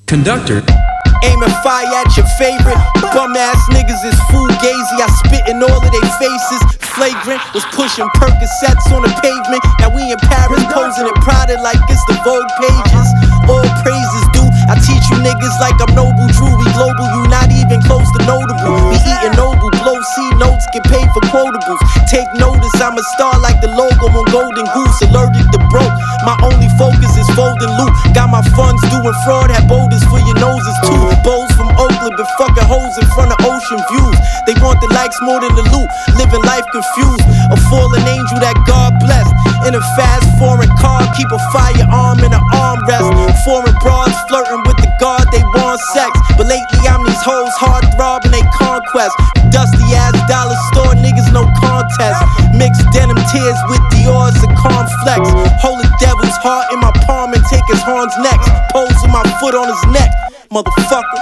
Conductor. Aiming fire at your favorite. Bum ass niggas is fugazi. I spit in all of their faces. Flagrant was pushing Percocets on the pavement. Now we in Paris posing and prodded like it's the Vogue pages. All praises due. I teach you niggas like I'm Noble Drew. We global, you not even close to notable. We eating noble, blow C notes, get paid for quotables. Take notice, I'm a star like the logo on Golden Goose. Allergic to broke. My only focus is folding loot. Got my funds doing fraud, had boulders for your noses too. Bows from Oakland, been fucking hoes in front of ocean views. They want the likes more than the loot, living life confused. A fallen angel that God blessed. In a fast foreign car, keep a firearm in an armrest. Foreign broads flirting with the guard, they want sex. But lately I'm these hoes hard throbbing they conquest. Dusty ass dollar store niggas, no contest. Mix denim tears with Dior's and cornflakes. Hold the devil's heart in my palm and take his horns next. Pose with my foot on his neck, motherfucker.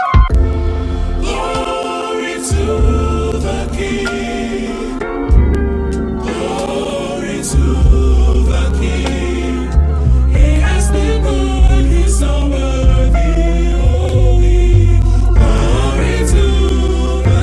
Glory to the King. Glory to the King. He has been good, he's so worthy, holy. Glory to the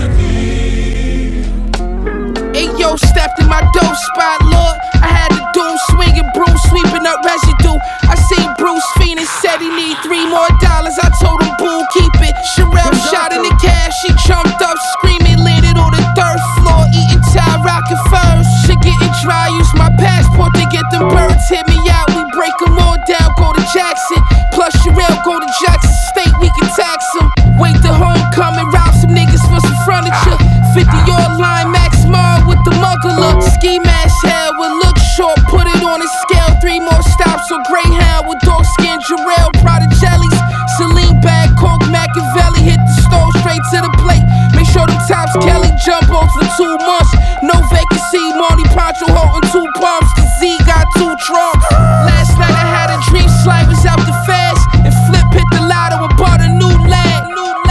King. Hey yo, stepped in my dope spot, Lord. I had the doom swinging, broom sweeping up residue. I seen Bruce Phoenix said he need $3 more. I told him, boo, keep it. Sherelle shot in the cash, she jumped up, screaming, landed on the third floor, eating Thai rocket first. Shit getting dry, use my passport to get them birds. Hit me out, we break them all down, go to Jackson. Plus Sherelle go to Jackson State, we can tax them. Wait till homecoming, rob some niggas for some furniture. 50-yard line, Max Mar with the mugger look. Ski mask hair will look short, put it on a scale. 3 more stops on Greyhound with dog skin, Jarrell, Prada jellies. Celine bag, Coke, Machiavelli, hit the stove straight to the plate. Make sure them tops Kelly jumbo for 2 months. No vacancy, Marty Poncho holding 2 pumps. The Z got 2 trunks. Last night I had a dream, Sly was out the fast. And Flip hit the lotto and bought a new land.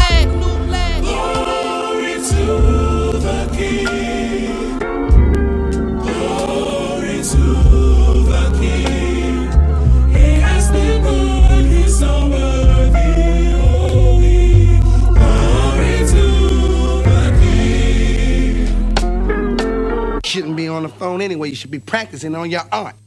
Glory to the King. Glory to the King. He has been good, he's so worthy, holy. Glory to the King. Shouldn't be on the phone anyway. You should be practicing on your art.